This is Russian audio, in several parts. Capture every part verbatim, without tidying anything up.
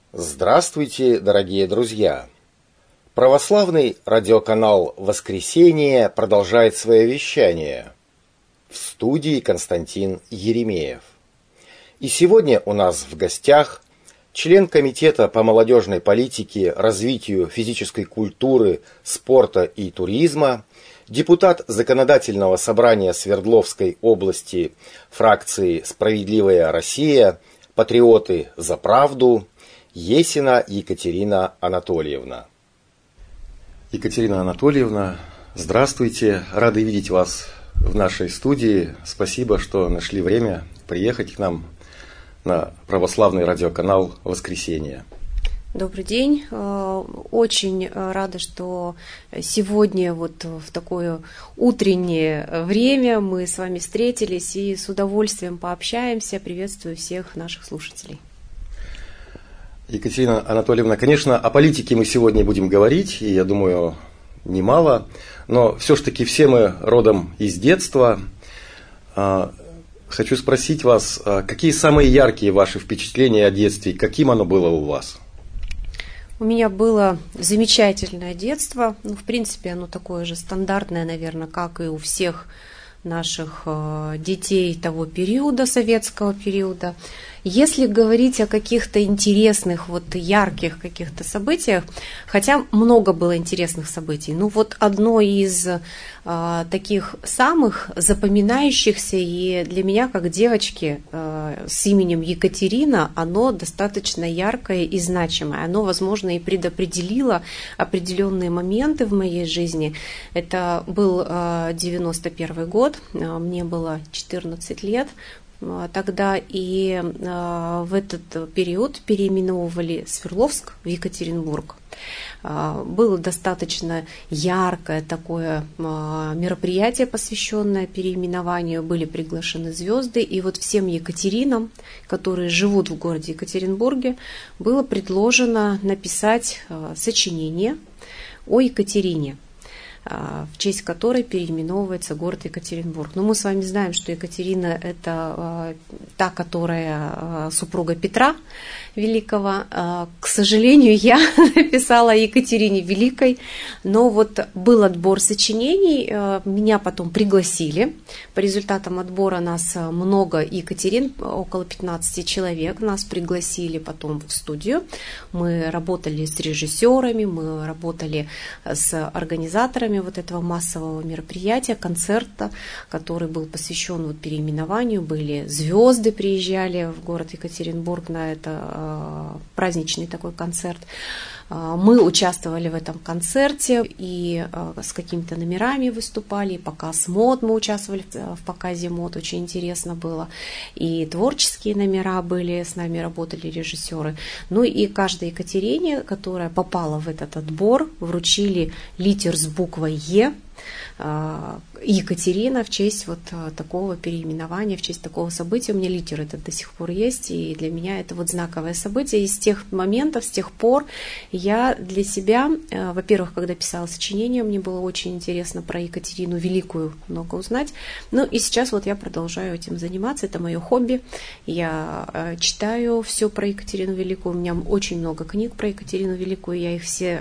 Здравствуйте, дорогие друзья! Православный радиоканал «Воскресение» продолжает свое вещание. В студии Константин Еремеев. И сегодня у нас в гостях член Комитета по молодежной политике, развитию физической культуры, спорта и туризма, депутат Законодательного собрания Свердловской области фракции «Справедливая Россия», патриоты за правду, Есина Екатерина Анатольевна. Екатерина Анатольевна, здравствуйте, рады видеть вас в нашей студии. Спасибо, что нашли время приехать к нам на православный радиоканал «Воскресение». Добрый день. Очень рада, что сегодня вот в такое утреннее время мы с вами встретились и с удовольствием пообщаемся. Приветствую всех наших слушателей. Екатерина Анатольевна, конечно, о политике мы сегодня будем говорить, и я думаю, немало, но все-таки все мы родом из детства. Хочу спросить вас, какие самые яркие ваши впечатления о детстве, каким оно было у вас? У меня было замечательное детство, ну, в принципе, оно такое же стандартное, наверное, как и у всех наших детей того периода, советского периода. Если говорить о каких-то интересных, вот ярких каких-то событиях, хотя много было интересных событий, ну вот одно из а, таких самых запоминающихся и для меня, как девочки а, с именем Екатерина, оно достаточно яркое и значимое. Оно, возможно, и предопределило определенные моменты в моей жизни. Это был а, девяносто первый год, а, мне было четырнадцать лет. Тогда и в этот период переименовывали Свердловск в Екатеринбург. Было достаточно яркое такое мероприятие, посвященное переименованию. Были приглашены звезды. И вот всем Екатеринам, которые живут в городе Екатеринбурге, было предложено написать сочинение о Екатерине, в честь которой переименовывается город Екатеринбург. Но мы с вами знаем, что Екатерина – это та, которая супруга Петра Великого. К сожалению, я написала о Екатерине Великой, но вот был отбор сочинений, меня потом пригласили. По результатам отбора нас много Екатерин, около пятнадцати человек, нас пригласили потом в студию. Мы работали с режиссерами, мы работали с организаторами вот этого массового мероприятия, концерта, который был посвящен вот переименованию. Были звезды, приезжали в город Екатеринбург на это э, праздничный такой концерт. Мы участвовали в этом концерте и с какими-то номерами выступали, и показ мод, мы участвовали в показе мод, очень интересно было, и творческие номера были, с нами работали режиссеры. Ну и каждой Екатерине, которая попала в этот отбор, вручили литер с буквой Е, Екатерина, в честь вот такого переименования, в честь такого события. У меня литер этот до сих пор есть, и для меня это вот знаковое событие. И с тех моментов, с тех пор я для себя, во-первых, когда писала сочинение, мне было очень интересно про Екатерину Великую много узнать. Ну и сейчас вот я продолжаю этим заниматься, это мое хобби. Я читаю все про Екатерину Великую, у меня очень много книг про Екатерину Великую, я их все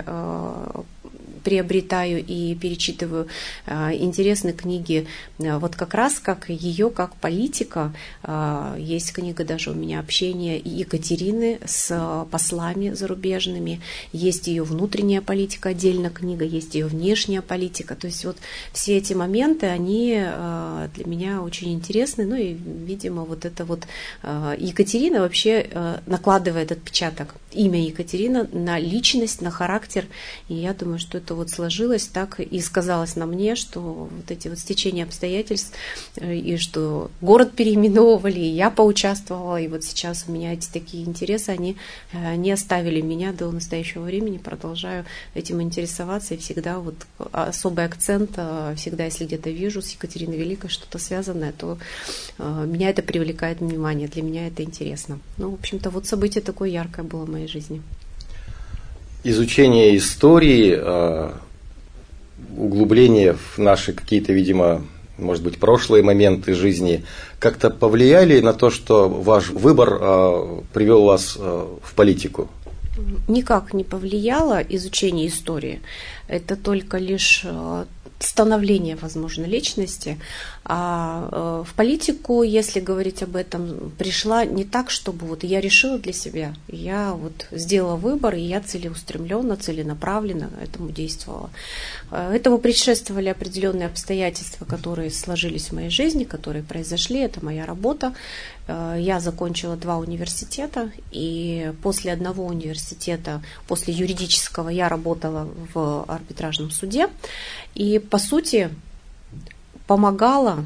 приобретаю и перечитываю интересные книги, вот как раз как ее, как политика. Есть книга даже у меня «Общение Екатерины с послами зарубежными», есть ее внутренняя политика, отдельно книга, есть ее внешняя политика. То есть вот все эти моменты, они для меня очень интересны. Ну и, видимо, вот это вот Екатерина вообще накладывает отпечаток, имя Екатерина на личность, на характер. И я думаю, что это вот сложилось так и сказалось на мне, что вот эти вот стечения обстоятельств, и что город переименовывали, и я поучаствовала, и вот сейчас у меня эти такие интересы, они не оставили меня до настоящего времени, продолжаю этим интересоваться, и всегда вот особый акцент, всегда, если где-то вижу с Екатериной Великой что-то связанное, то меня это привлекает внимание, для меня это интересно. Ну, в общем-то, вот событие такое яркое было в моей жизни. Изучение истории, углубление в наши какие-то, видимо, может быть, прошлые моменты жизни как-то повлияли на то, что ваш выбор привел вас в политику? Никак не повлияло изучение истории. Это только лишь становление, возможно, личности. А в политику, если говорить об этом, пришла не так, чтобы вот я решила для себя. Я вот сделала выбор, и я целеустремленно, целенаправленно этому действовала. Этому предшествовали определенные обстоятельства, которые сложились в моей жизни, которые произошли. Это моя работа. Я закончила два университета, и после одного университета, после юридического, я работала в арбитражном суде. И, по сути, помогала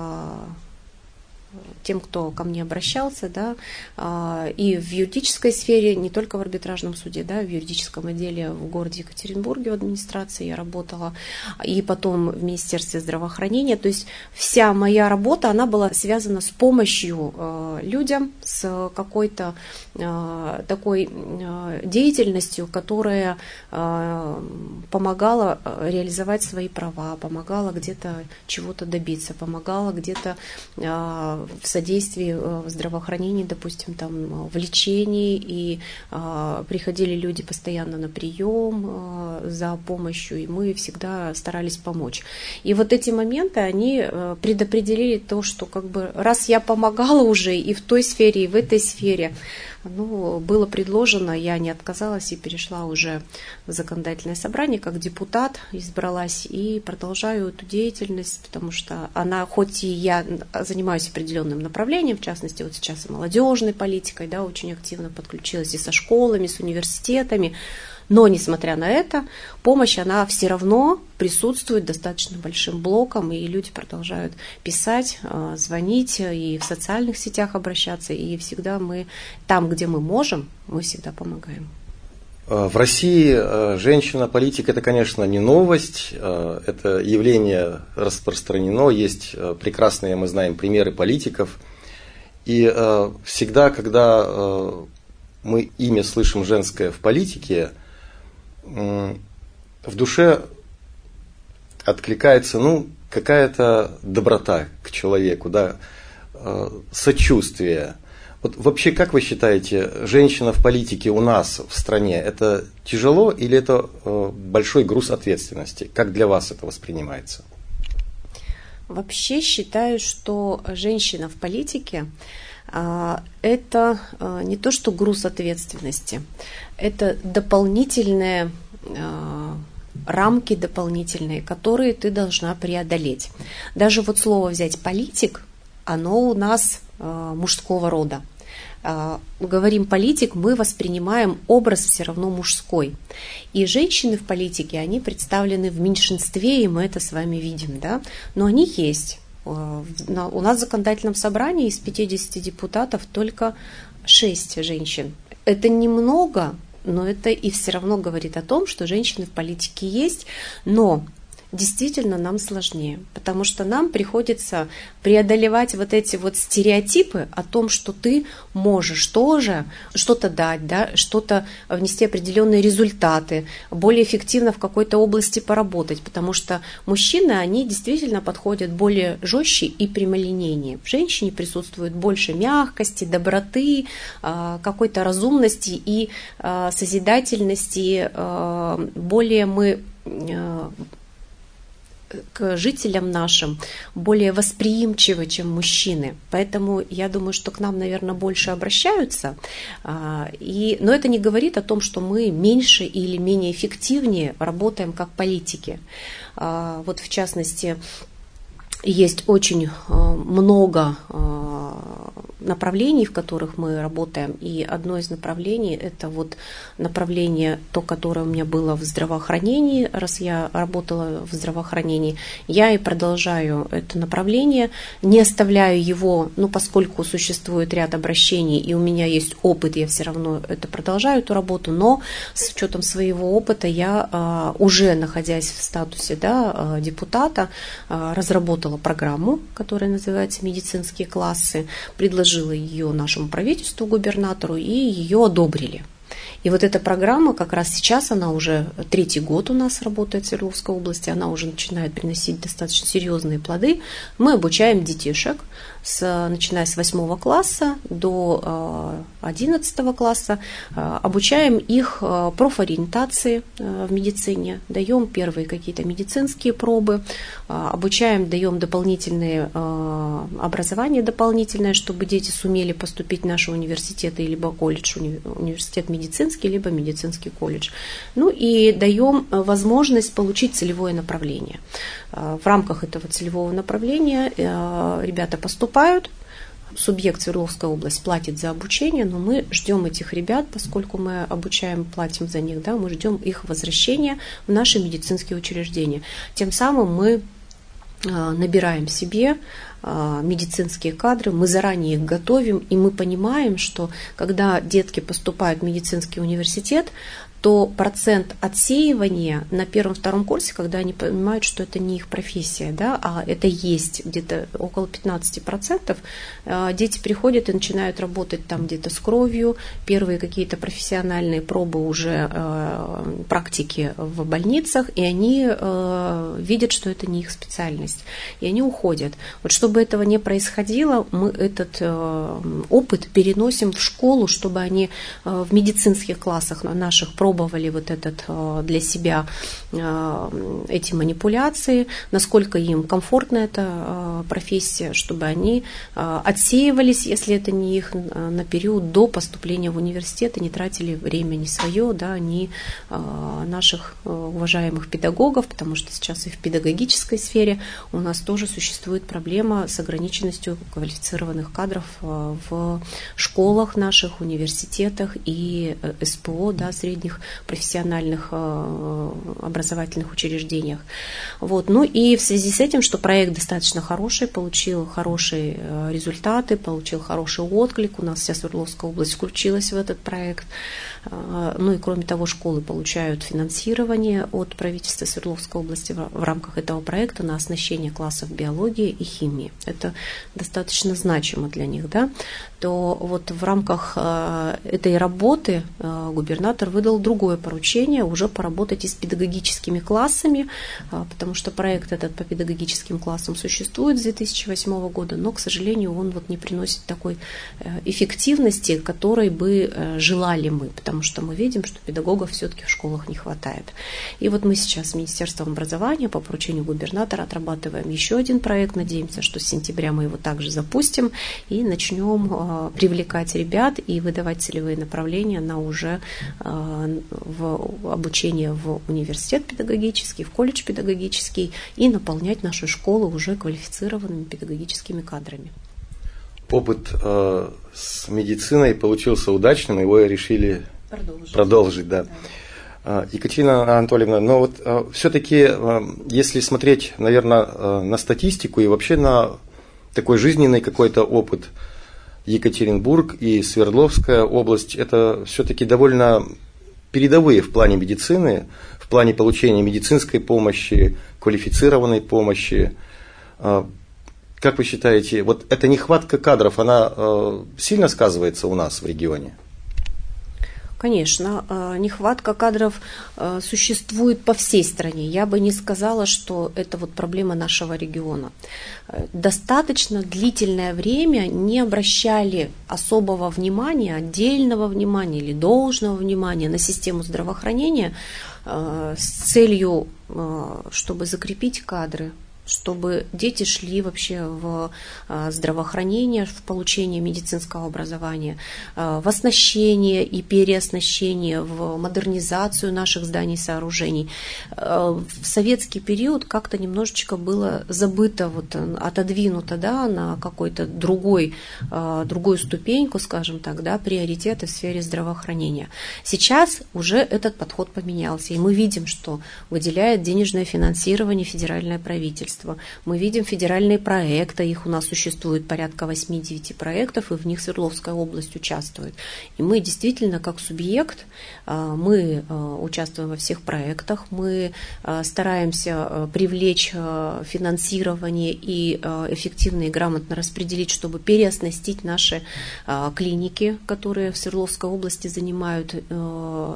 тем, кто ко мне обращался, да, и в юридической сфере, не только в арбитражном суде, да, в юридическом отделе в городе Екатеринбурге в администрации я работала, и потом в Министерстве здравоохранения. То есть вся моя работа, она была связана с помощью людям, с какой-то такой деятельностью, которая помогала реализовать свои права, помогала где-то чего-то добиться, помогала где-то в содействии в здравоохранении, допустим, там, в лечении, и а, приходили люди постоянно на прием а, за помощью, и мы всегда старались помочь. И вот эти моменты, они а, предопределили то, что как бы раз я помогала уже и в той сфере, и в этой сфере, ну, было предложено, я не отказалась и перешла уже в законодательное собрание как депутат, избралась и продолжаю эту деятельность, потому что она, хоть и я занимаюсь определенным направлением, в частности, вот сейчас и молодежной политикой, да, очень активно подключилась и со школами, с университетами, но, несмотря на это, помощь, она все равно присутствует достаточно большим блоком, и люди продолжают писать, звонить, и в социальных сетях обращаться, и всегда мы там, где мы можем, мы всегда помогаем. В России женщина-политик – это, конечно, не новость, это явление распространено, есть прекрасные, мы знаем, примеры политиков, и всегда, когда мы имя слышим женское в политике, в душе откликается, ну, какая-то доброта к человеку, да, сочувствие. Вот вообще, как вы считаете, женщина в политике у нас в стране, это тяжело или это большой груз ответственности? Как для вас это воспринимается? Вообще считаю, что женщина в политике это не то, что груз ответственности, это дополнительные рамки дополнительные, которые ты должна преодолеть. Даже вот слово взять политик, оно у нас мужского рода. Говорим политик, мы воспринимаем образ все равно мужской. И женщины в политике, они представлены в меньшинстве, и мы это с вами видим, да? Но они есть. У нас в законодательном собрании из пятидесяти депутатов только шесть женщин. Это немного, но это и все равно говорит о том, что женщины в политике есть, но действительно нам сложнее, потому что нам приходится преодолевать вот эти вот стереотипы о том, что ты можешь тоже что-то дать, да, что-то внести определенные результаты, более эффективно в какой-то области поработать, потому что мужчины, они действительно подходят более жестче и прямолинейнее. В женщине присутствует больше мягкости, доброты, какой-то разумности и созидательности, более мы к жителям нашим более восприимчивы, чем мужчины. Поэтому я думаю, что к нам, наверное, больше обращаются. И, но это не говорит о том, что мы меньше или менее эффективнее работаем как политики. Вот в частности, есть очень много направлений, в которых мы работаем, и одно из направлений – это вот направление, то, которое у меня было в здравоохранении, раз я работала в здравоохранении, я и продолжаю это направление, не оставляю его, ну, поскольку существует ряд обращений, и у меня есть опыт, я все равно это продолжаю, эту работу, но с учетом своего опыта я, уже находясь в статусе, да, депутата, разработала программу, которая называется «Медицинские классы», предложила ее нашему правительству, губернатору, и ее одобрили. И вот эта программа как раз сейчас, она уже третий год у нас работает в Свердловской области, она уже начинает приносить достаточно серьезные плоды. Мы обучаем детишек с, начиная с восьмого класса до одиннадцатого класса, обучаем их профориентации в медицине, даем первые какие-то медицинские пробы, обучаем, даем дополнительные образование дополнительное, чтобы дети сумели поступить в наши университеты, либо колледж, университет медицинский, либо медицинский колледж. Ну и даем возможность получить целевое направление. В рамках этого целевого направления ребята поступают, субъект Свердловская область платит за обучение, но мы ждем этих ребят, поскольку мы обучаем, платим за них, да, мы ждем их возвращения в наши медицинские учреждения. Тем самым мы набираем себе медицинские кадры, мы заранее их готовим, и мы понимаем, что когда детки поступают в медицинский университет, то процент отсеивания на первом-втором курсе, когда они понимают, что это не их профессия, да, а это есть где-то около пятнадцать процентов, дети приходят и начинают работать там где-то с кровью, первые какие-то профессиональные пробы уже, практики в больницах, и они видят, что это не их специальность, и они уходят. Вот чтобы этого не происходило, мы этот опыт переносим в школу, чтобы они в медицинских классах наших пробовали вот этот для себя эти манипуляции, насколько им комфортна эта профессия, чтобы они отсеивались, если это не их, на период до поступления в университет, и не тратили время ни свое, да, ни наших уважаемых педагогов, потому что сейчас и в педагогической сфере у нас тоже существует проблема с ограниченностью квалифицированных кадров в школах наших, университетах и СПО, да, средних профессиональных образовательных учреждениях. Вот. Ну и в связи с этим, что проект достаточно хороший, получил хорошие результаты, получил хороший отклик, у нас вся Свердловская область включилась в этот проект. Ну и кроме того, школы получают финансирование от правительства Свердловской области в рамках этого проекта на оснащение классов биологии и химии. Это достаточно значимо для них, да? То вот в рамках этой работы губернатор выдал другое поручение, уже поработать и с педагогическими классами, потому что проект этот по педагогическим классам существует с две тысячи восьмого года, но, к сожалению, он вот не приносит такой эффективности, которой бы желали мы, потому что мы видим, что педагогов все-таки в школах не хватает. И вот мы сейчас с Министерством образования по поручению губернатора отрабатываем еще один проект, надеемся, что с сентября мы его также запустим и начнем привлекать ребят и выдавать целевые направления на уже в обучение в университет педагогический, в колледж педагогический и наполнять нашу школу уже квалифицированными педагогическими кадрами. Опыт э, с медициной получился удачным, его решили продолжить, продолжить да. Да. Екатерина Анатольевна, но вот э, все-таки, э, если смотреть, наверное, э, на статистику и вообще на такой жизненный какой-то опыт, Екатеринбург и Свердловская область, это все-таки довольно передовые в плане медицины, в плане получения медицинской помощи, квалифицированной помощи. Как вы считаете, вот эта нехватка кадров, она сильно сказывается у нас в регионе? Конечно, нехватка кадров существует по всей стране. Я бы не сказала, что это вот проблема нашего региона. Достаточно длительное время не обращали особого внимания, отдельного внимания или должного внимания на систему здравоохранения с целью, чтобы закрепить кадры, чтобы дети шли вообще в здравоохранение, в получение медицинского образования, в оснащение и переоснащение, в модернизацию наших зданий и сооружений. В советский период как-то немножечко было забыто, вот, отодвинуто, да, на какой-то другой, другую ступеньку, скажем так, да, приоритеты в сфере здравоохранения. Сейчас уже этот подход поменялся, и мы видим, что выделяет денежное финансирование федеральное правительство. Мы видим федеральные проекты, их у нас существует порядка восемь-девять проектов, и в них Свердловская область участвует. И мы действительно, как субъект, мы участвуем во всех проектах, мы стараемся привлечь финансирование и эффективно и грамотно распределить, чтобы переоснастить наши клиники, которые в Свердловской области занимают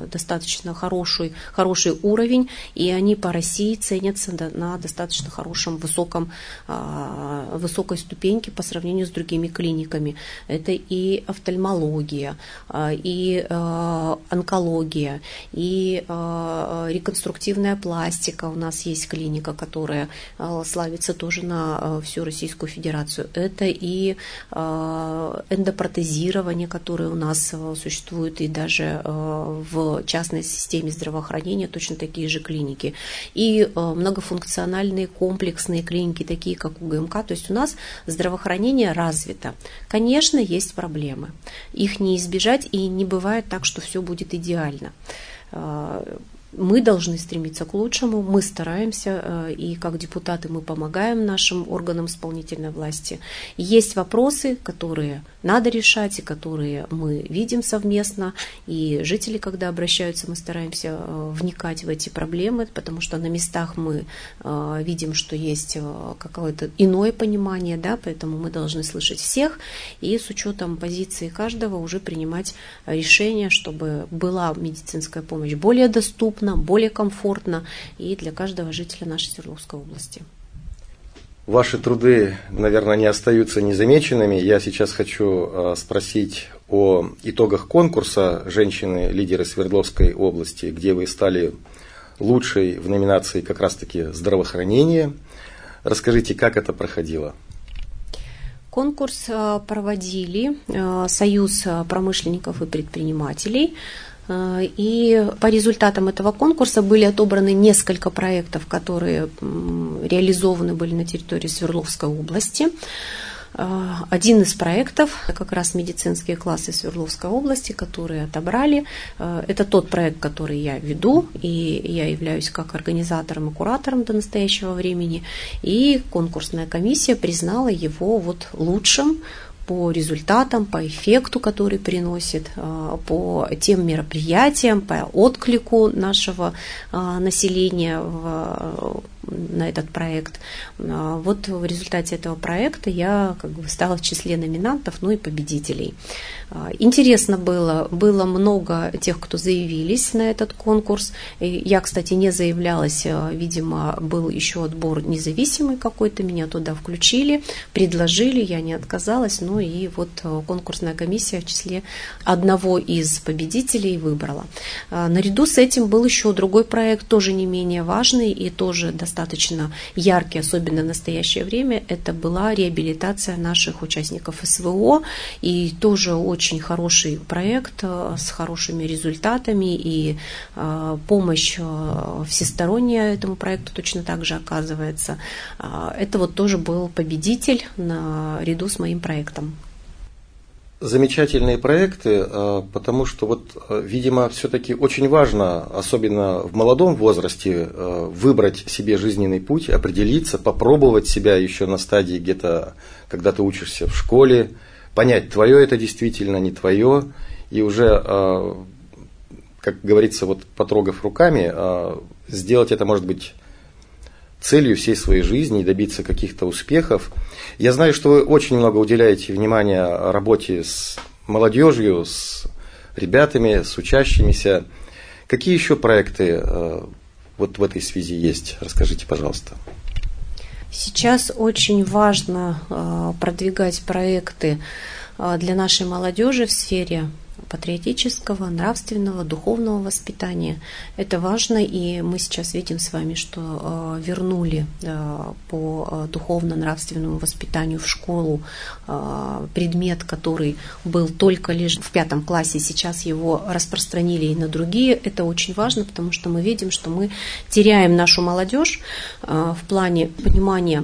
достаточно хороший, хороший уровень, и они по России ценятся на достаточно хорошем хорошем, высоком, высокой ступеньке по сравнению с другими клиниками. Это и офтальмология, и онкология, и реконструктивная пластика. У нас есть клиника, которая славится тоже на всю Российскую Федерацию. Это и эндопротезирование, которое у нас существует, и даже в частной системе здравоохранения точно такие же клиники. И многофункциональные комплексные клиники, такие как УГМК. То есть у нас здравоохранение развито. Конечно, есть проблемы. Их не избежать, и не бывает так, что все будет идеально. Мы должны стремиться к лучшему, мы стараемся, и как депутаты мы помогаем нашим органам исполнительной власти. Есть вопросы, которые надо решать, и которые мы видим совместно, и жители, когда обращаются, мы стараемся вникать в эти проблемы, потому что на местах мы видим, что есть какое-то иное понимание, да, поэтому мы должны слышать всех, и с учетом позиции каждого уже принимать решение, чтобы была медицинская помощь более доступна, более комфортно и для каждого жителя нашей Свердловской области. Ваши труды, наверное, не остаются незамеченными. Я сейчас хочу спросить о итогах конкурса «Женщины-лидеры Свердловской области», где вы стали лучшей в номинации как раз-таки «Здравоохранение». Расскажите, как это проходило? Конкурс проводили Союз промышленников и предпринимателей. И по результатам этого конкурса были отобраны несколько проектов, которые реализованы были на территории Свердловской области. Один из проектов, как раз медицинские классы Свердловской области, которые отобрали, это тот проект, который я веду, и я являюсь как организатором и куратором до настоящего времени, и конкурсная комиссия признала его вот лучшим по результатам, по эффекту, который приносит, по тем мероприятиям, по отклику нашего населения в, на этот проект. Вот в результате этого проекта я как бы стала в числе номинантов, ну и победителей. Интересно было, было много тех, кто заявились на этот конкурс. Я, кстати, не заявлялась, видимо, был еще отбор независимый какой-то, меня туда включили, предложили, я не отказалась, ну и вот конкурсная комиссия в числе одного из победителей выбрала. Наряду с этим был еще другой проект, тоже не менее важный и тоже достаточно яркий, особенно в настоящее время. Это была реабилитация наших участников СВО, и тоже очень хороший проект с хорошими результатами, и помощь всесторонняя этому проекту точно так же оказывается. Это вот тоже был победитель наряду с моим проектом. Замечательные проекты, потому что, вот, видимо, все-таки очень важно, особенно в молодом возрасте, выбрать себе жизненный путь, определиться, попробовать себя еще на стадии где-то, когда ты учишься в школе, понять, твое это действительно, не твое, и уже, как говорится, вот потрогав руками, сделать это, может быть, целью всей своей жизни и добиться каких-то успехов. Я знаю, что вы очень много уделяете внимания работе с молодежью, с ребятами, с учащимися. Какие еще проекты вот в этой связи есть? Расскажите, пожалуйста. Сейчас очень важно продвигать проекты для нашей молодежи в сфере патриотического, нравственного, духовного воспитания. Это важно, и мы сейчас видим с вами, что вернули по духовно-нравственному воспитанию в школу предмет, который был только лишь в пятом классе, сейчас его распространили и на другие. Это очень важно, потому что мы видим, что мы теряем нашу молодежь в плане понимания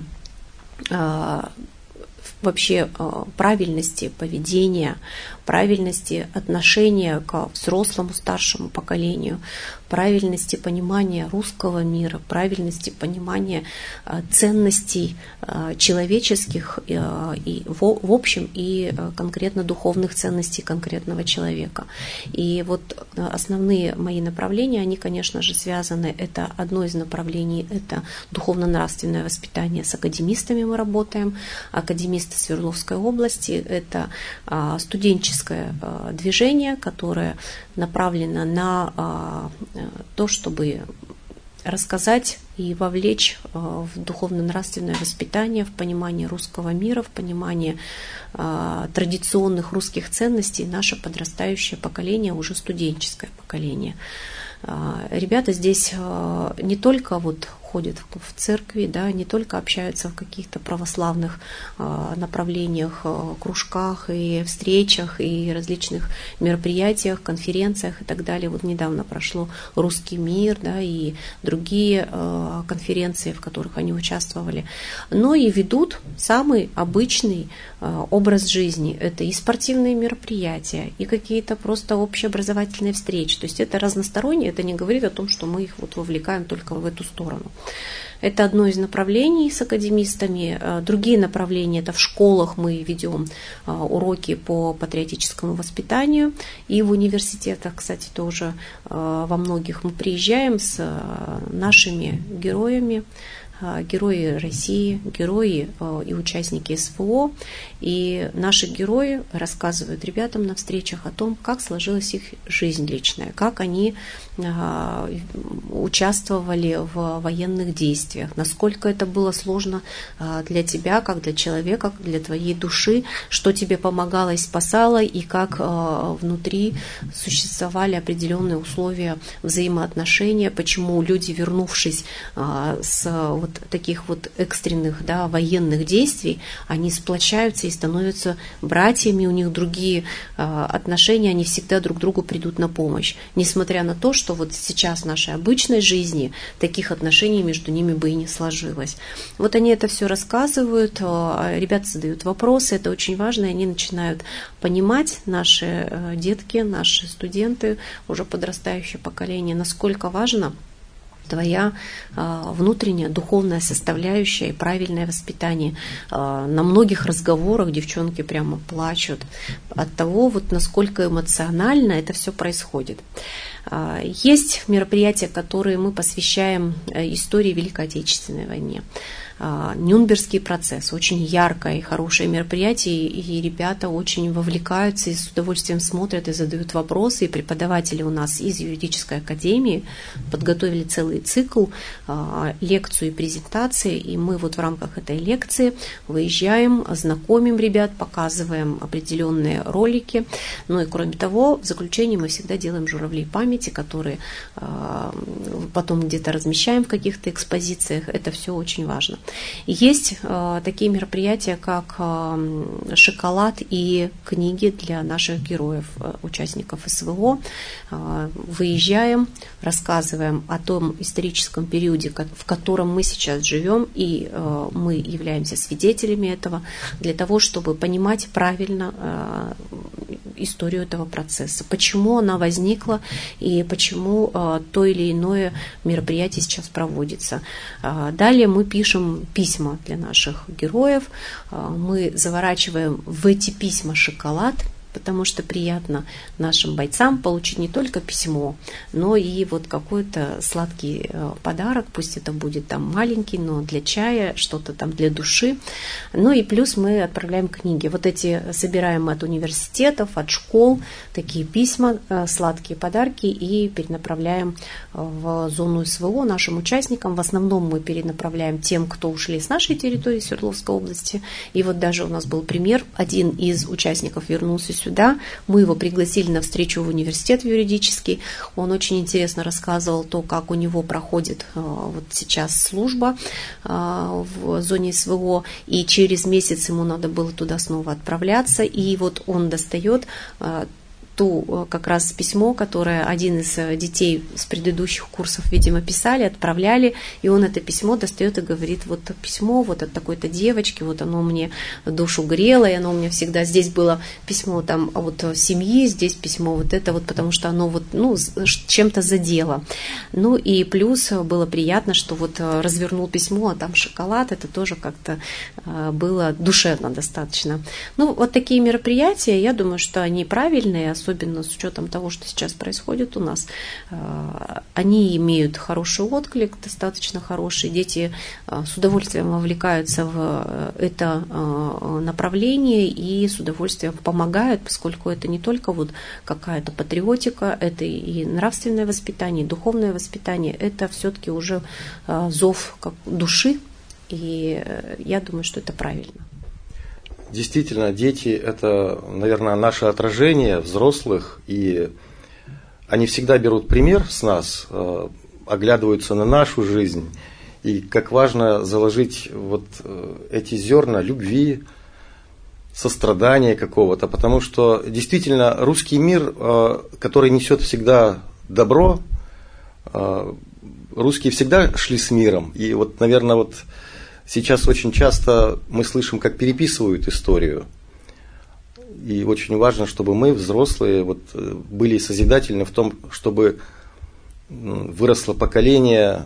вообще правильности поведения, правильности отношения к взрослому, старшему поколению, правильности понимания русского мира, правильности понимания ценностей человеческих и в общем и конкретно духовных ценностей конкретного человека. И вот основные мои направления, они, конечно же, связаны, это одно из направлений, это духовно-нравственное воспитание, с академистами мы работаем, академисты Свердловской области, это студенческое движение, которое направлено на то, чтобы рассказать и вовлечь в духовно-нравственное воспитание, в понимание русского мира, в понимание традиционных русских ценностей наше подрастающее поколение, уже студенческое поколение. Ребята здесь не только вот ходят в церкви, да, не только общаются в каких-то православных направлениях, кружках и встречах и различных мероприятиях, конференциях и так далее. Вот недавно прошло «Русский мир», да, и другие конференции, в которых они участвовали, но и ведут самый обычный образ жизни. Это и спортивные мероприятия, и какие-то просто общеобразовательные встречи. То есть это разностороннее, это не говорит о том, что мы их вот вовлекаем только в эту сторону. Это одно из направлений с академистами. Другие направления — это в школах мы ведем уроки по патриотическому воспитанию. И в университетах, кстати, тоже во многих мы приезжаем с нашими героями, герои России, герои и участники СВО. И наши герои рассказывают ребятам на встречах о том, как сложилась их жизнь личная, как они участвовали в военных действиях, насколько это было сложно для тебя, как для человека, как для твоей души, что тебе помогало и спасало, и как внутри существовали определенные условия взаимоотношения, почему люди, вернувшись с вот таких вот экстренных, да, военных действий, они сплочаются и становятся братьями, у них другие отношения, они всегда друг другу придут на помощь, несмотря на то, что вот сейчас в нашей обычной жизни таких отношений между ними бы и не сложилось. Вот они это все рассказывают, ребята задают вопросы, это очень важно, и они начинают понимать, наши детки, наши студенты, уже подрастающее поколение, насколько важно твоя э, внутренняя духовная составляющая и правильное воспитание. Э, на многих разговорах девчонки прямо плачут от того, вот насколько эмоционально это все происходит. Э, есть мероприятия, которые мы посвящаем истории Великой Отечественной войны. Нюрнбергский процесс, очень яркое и хорошее мероприятие, и ребята очень вовлекаются и с удовольствием смотрят и задают вопросы, и преподаватели у нас из юридической академии подготовили целый цикл, лекцию и презентации, и мы вот в рамках этой лекции выезжаем, знакомим ребят, показываем определенные ролики, ну и кроме того, в заключение мы всегда делаем журавли памяти, которые потом где-то размещаем в каких-то экспозициях, это все очень важно. Есть э, такие мероприятия, как э, шоколад и книги для наших героев, э, участников СВО. Э, выезжаем, рассказываем о том историческом периоде, в котором мы сейчас живем, и э, мы являемся свидетелями этого, для того, чтобы понимать правильно э, историю этого процесса, почему она возникла и почему э, то или иное мероприятие сейчас проводится. Э, далее мы пишем письма для наших героев, мы заворачиваем в эти письма шоколад, потому что приятно нашим бойцам получить не только письмо, но и вот какой-то сладкий подарок, пусть это будет там маленький, но для чая, что-то там для души. Ну и плюс мы отправляем книги. Вот эти собираем от университетов, от школ, такие письма, сладкие подарки, и перенаправляем в зону СВО нашим участникам. В основном мы перенаправляем тем, кто ушли с нашей территории Свердловской области. И вот даже у нас был пример, один из участников вернулся сюда, сюда. Мы его пригласили на встречу в университет юридический. Он очень интересно рассказывал то, как у него проходит вот сейчас служба в зоне СВО, и через месяц ему надо было туда снова отправляться. И вот он достает ту как раз письмо, которое один из детей с предыдущих курсов, видимо, писали, отправляли, и он это письмо достает и говорит: вот письмо вот от такой-то девочки, вот оно мне душу грело, и оно у меня всегда, здесь было письмо там вот семьи, здесь письмо вот это вот, потому что оно вот, ну, чем-то задело. Ну и плюс было приятно, что вот развернул письмо, а там шоколад, это тоже как-то было душевно достаточно. Ну, вот такие мероприятия, я думаю, что они правильные, особенно особенно с учетом того, что сейчас происходит у нас, они имеют хороший отклик, достаточно хороший. Дети с удовольствием вовлекаются в это направление и с удовольствием помогают, поскольку это не только вот какая-то патриотика, это и нравственное воспитание, и духовное воспитание, это все-таки уже зов как души, и я думаю, что это правильно. Действительно, дети – это, наверное, наше отражение взрослых, и они всегда берут пример с нас, оглядываются на нашу жизнь, и как важно заложить вот эти зерна любви, сострадания какого-то, потому что действительно русский мир, который несет всегда добро, русские всегда шли с миром, и вот, наверное, вот сейчас очень часто мы слышим, как переписывают историю. И очень важно, чтобы мы, взрослые, вот, были созидательны в том, чтобы выросло поколение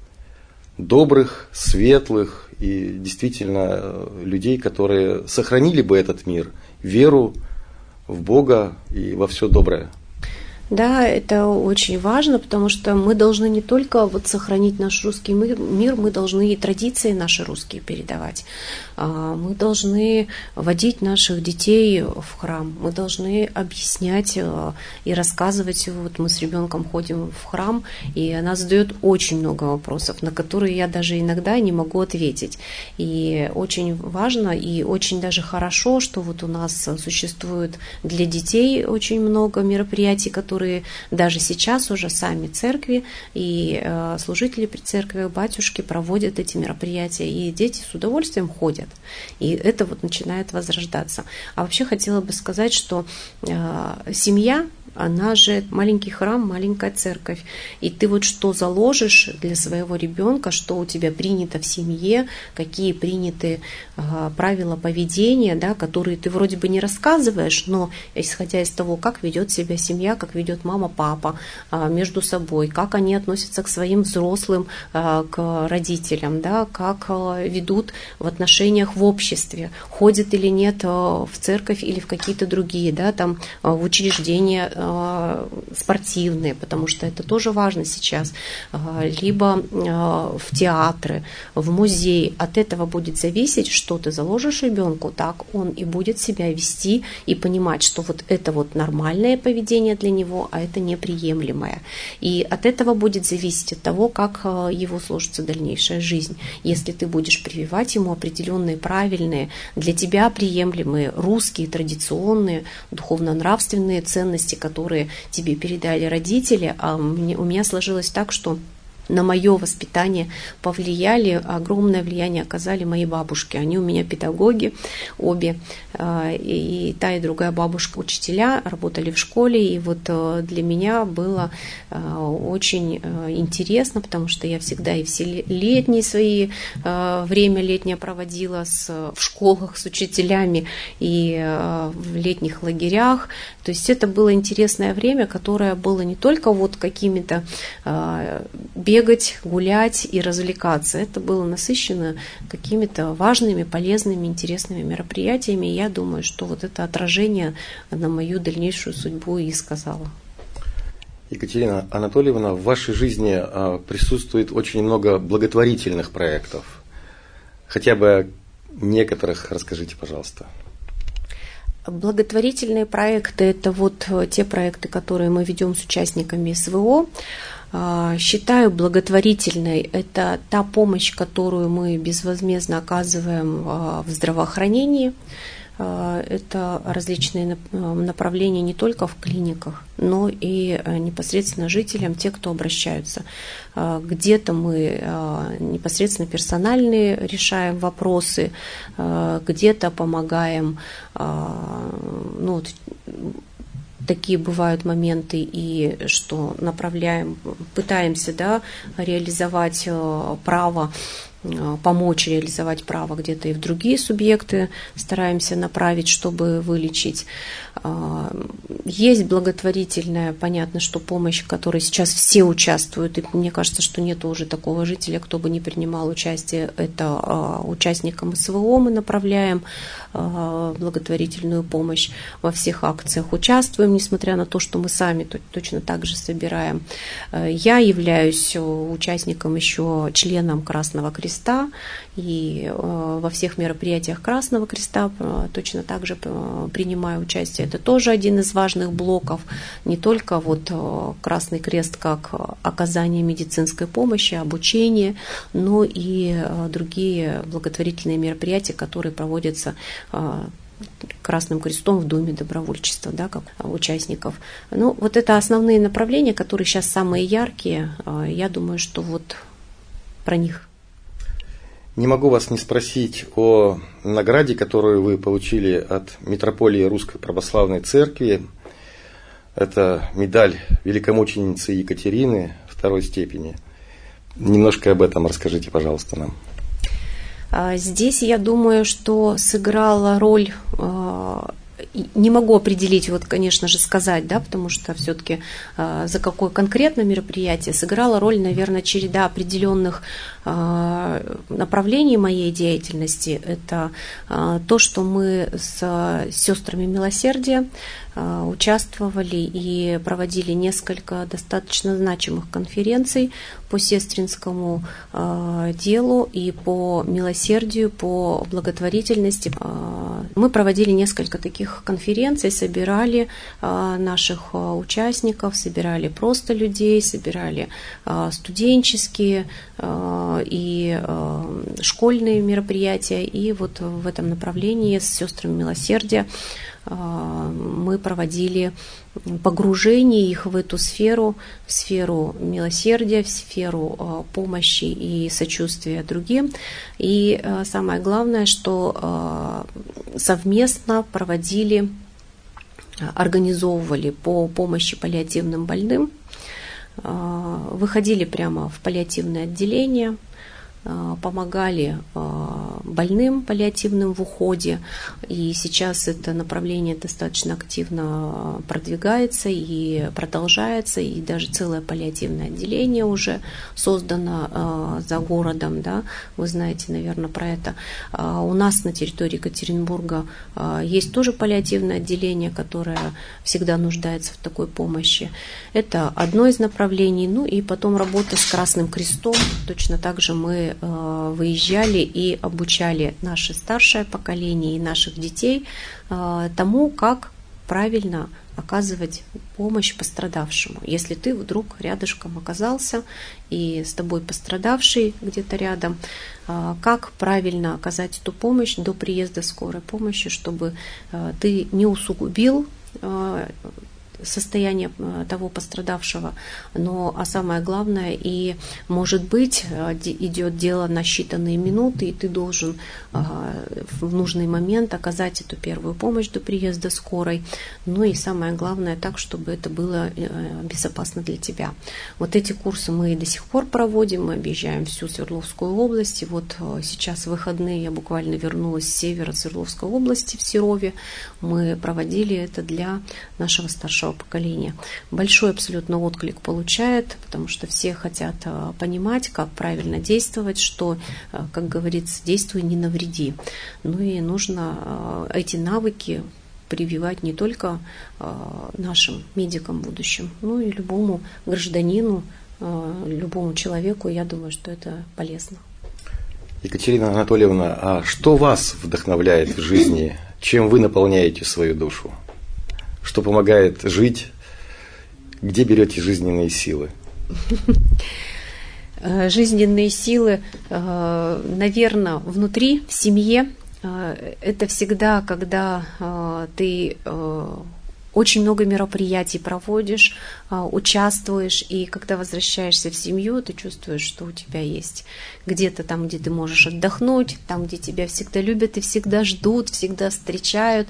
добрых, светлых и действительно людей, которые сохранили бы этот мир, веру в Бога и во все доброе. Да, это очень важно, потому что мы должны не только вот сохранить наш русский мир, мы должны и традиции наши русские передавать. Мы должны водить наших детей в храм, мы должны объяснять и рассказывать. Вот мы с ребенком ходим в храм, и она задает очень много вопросов, на которые я даже иногда не могу ответить. И очень важно и очень даже хорошо, что вот у нас существует для детей очень много мероприятий, которые даже сейчас уже сами церкви и э, служители при церкви, батюшки проводят эти мероприятия, и дети с удовольствием ходят. И это вот начинает возрождаться. А вообще хотела бы сказать, что э, семья, она же маленький храм, маленькая церковь. И ты вот что заложишь для своего ребенка, что у тебя принято в семье, какие приняты э, правила поведения, да, которые ты вроде бы не рассказываешь, но исходя из того, как ведет себя семья, как ведет мама, папа э, между собой, как они относятся к своим взрослым, э, к родителям, да, как э, ведут в отношениях в обществе, ходят или нет э, в церковь или в какие-то другие, да, там, э, в учреждения спортивные, потому что это тоже важно сейчас, либо в театры, в музей. От этого будет зависеть, что ты заложишь ребенку, так он и будет себя вести и понимать, что вот это вот нормальное поведение для него, а это неприемлемое. И от этого будет зависеть от того, как его сложится дальнейшая жизнь. Если ты будешь прививать ему определенные правильные, для тебя приемлемые, русские, традиционные, духовно-нравственные ценности, которые тебе передали родители, а мне, у меня сложилось так, что на мое воспитание повлияли, огромное влияние оказали мои бабушки. Они у меня педагоги, обе, и та, и другая бабушка учителя, работали в школе, и вот для меня было очень интересно, потому что я всегда и все летние свои, время летнее проводила с, в школах с учителями и в летних лагерях. То есть это было интересное время, которое было не только вот какими-то бегать, гулять и развлекаться. Это было насыщено какими-то важными, полезными, интересными мероприятиями. И я думаю, что вот это отражение на мою дальнейшую судьбу и сказала. Екатерина Анатольевна, в вашей жизни присутствует очень много благотворительных проектов. Хотя бы о некоторых расскажите, пожалуйста. Благотворительные проекты – это вот те проекты, которые мы ведем с участниками СВО. Считаю благотворительной – это та помощь, которую мы безвозмездно оказываем в здравоохранении. Это различные направления не только в клиниках, но и непосредственно жителям, те, кто обращаются. Где-то мы непосредственно персональные решаем вопросы, где-то помогаем, ну, вот, такие бывают моменты, и что направляем, пытаемся, да, реализовать право помочь реализовать право где-то и в другие субъекты, стараемся направить, чтобы вылечить. Есть благотворительная, понятно, что помощь, в которой сейчас все участвуют, и мне кажется, что нет уже такого жителя, кто бы не принимал участие, это участникам СВО мы направляем благотворительную помощь, во всех акциях участвуем, несмотря на то, что мы сами точно так же собираем. Я являюсь участником еще членом Красного Креста, и во всех мероприятиях Красного Креста точно так же принимаю участие. Это тоже один из важных блоков, не только вот Красный Крест как оказание медицинской помощи, обучение, но и другие благотворительные мероприятия, которые проводятся Красным Крестом в Доме добровольчества, да, как участников. Ну, вот это основные направления, которые сейчас самые яркие. Я думаю, что вот про них. Не могу вас не спросить о награде, которую вы получили от Митрополии Русской Православной Церкви. Это медаль великомученицы Екатерины второй степени. Немножко об этом расскажите, пожалуйста, нам. Здесь, я думаю, что сыграла роль, не могу определить, вот, конечно же, сказать, да, потому что все-таки за какое конкретно мероприятие сыграла роль, наверное, череда определенных направлений моей деятельности. Это то, что мы с сестрами милосердия участвовали и проводили несколько достаточно значимых конференций по сестринскому делу и по милосердию, по благотворительности. Мы проводили несколько таких конференций, собирали наших участников, собирали просто людей, собирали студенческие и школьные мероприятия. И вот в этом направлении с сестрами милосердия мы проводили погружение их в эту сферу, в сферу милосердия, в сферу помощи и сочувствия другим. И самое главное, что совместно проводили, организовывали по помощи паллиативным больным, выходили прямо в паллиативное отделение, помогали больным паллиативным в уходе, и сейчас это направление достаточно активно продвигается и продолжается, и даже целое паллиативное отделение уже создано за городом, да, вы знаете, наверное, про это. У нас на территории Екатеринбурга есть тоже паллиативное отделение, которое всегда нуждается в такой помощи. Это одно из направлений. Ну и потом работа с Красным Крестом. Точно так же мы выезжали и обучали наше старшее поколение и наших детей тому, как правильно оказывать помощь пострадавшему. Если ты вдруг рядышком оказался и с тобой пострадавший где-то рядом, как правильно оказать эту помощь до приезда скорой помощи, чтобы ты не усугубил состояние того пострадавшего, но а самое главное, и может быть идет дело на считанные минуты, и ты должен в нужный момент оказать эту первую помощь до приезда скорой, ну и самое главное так, чтобы это было безопасно для тебя. Вот эти курсы мы и до сих пор проводим, мы объезжаем всю Свердловскую область, и вот сейчас в выходные я буквально вернулась с севера Свердловской области в Серове, мы проводили это для нашего старшего поколения. Большой абсолютно отклик получает, потому что все хотят понимать, как правильно действовать, что, как говорится, действуй, не навреди. Ну и нужно эти навыки прививать не только нашим медикам будущим, но и любому гражданину, любому человеку. Я думаю, что это полезно. Екатерина Анатольевна, а что вас вдохновляет в жизни? Чем вы наполняете свою душу? Что помогает жить? Где берете жизненные силы? Жизненные силы, наверное, внутри, в семье. Это всегда, когда ты очень много мероприятий проводишь, участвуешь, и когда возвращаешься в семью, ты чувствуешь, что у тебя есть где-то там, где ты можешь отдохнуть, там, где тебя всегда любят и всегда ждут, всегда встречают,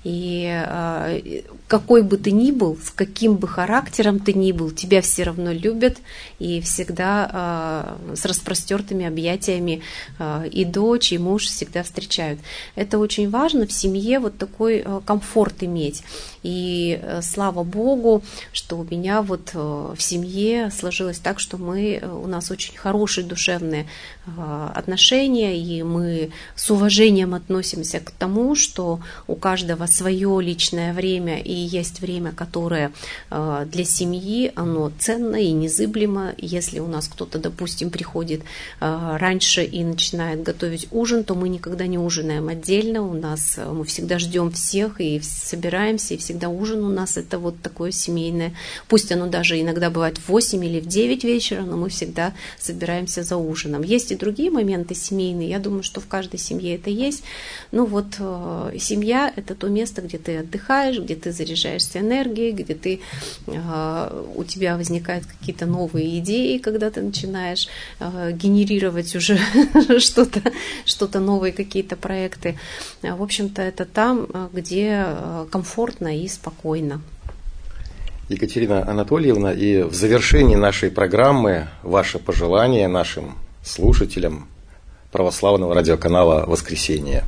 и какой бы ты ни был, с каким бы характером ты ни был, тебя все равно любят, и всегда с распростертыми объятиями и дочь, и муж всегда встречают. Это очень важно в семье, вот такой комфорт иметь. И слава Богу, что у меня вот в семье сложилось так, что мы, у нас очень хорошие душевные отношения, и мы с уважением относимся к тому, что у каждого свое личное время, и есть время, которое для семьи, оно ценно и незыблемо. Если у нас кто-то, допустим, приходит раньше и начинает готовить ужин, то мы никогда не ужинаем отдельно, у нас мы всегда ждем всех и собираемся, и всегда ужин у нас это вот такое семейное. Пусть оно даже иногда бывает в восемь или в девять вечера, но мы всегда собираемся за ужином. Есть и другие моменты семейные, я думаю, что в каждой семье это есть. Ну вот э, семья – это то место, где ты отдыхаешь, где ты заряжаешься энергией, где ты, э, у тебя возникают какие-то новые идеи, когда ты начинаешь э, генерировать уже что-то, что-то новые какие-то проекты. В общем-то, это там, где комфортно и спокойно. Екатерина Анатольевна, и в завершении нашей программы ваше пожелание нашим слушателям православного радиоканала «Воскресенье».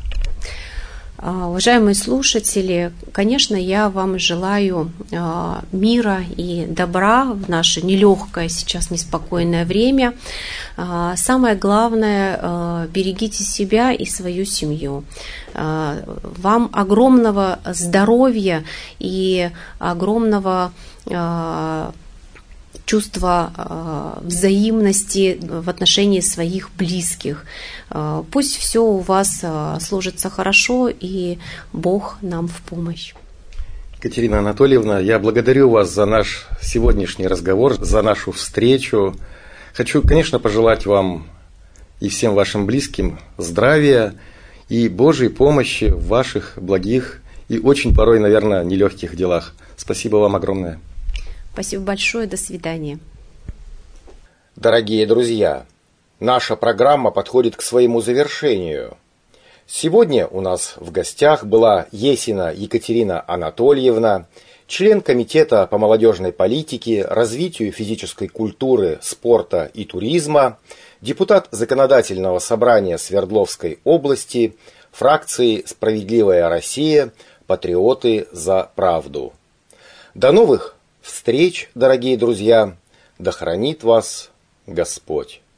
Уважаемые слушатели, конечно, я вам желаю мира и добра в наше нелегкое сейчас неспокойное время. Самое главное, берегите себя и свою семью. Вам огромного здоровья и огромного чувство взаимности в отношении своих близких. Пусть все у вас сложится хорошо, и Бог нам в помощь. Екатерина Анатольевна, я благодарю вас за наш сегодняшний разговор, за нашу встречу. Хочу, конечно, пожелать вам и всем вашим близким здравия и Божьей помощи в ваших благих и очень порой, наверное, нелегких делах. Спасибо вам огромное. Спасибо большое, до свидания. Дорогие друзья, наша программа подходит к своему завершению. Сегодня у нас в гостях была Есина Екатерина Анатольевна, член Комитета по молодежной политике, развитию физической культуры, спорта и туризма, депутат Законодательного собрания Свердловской области, фракции «Справедливая Россия», «Патриоты за правду». До новых встреч, дорогие друзья! Да хранит вас Господь!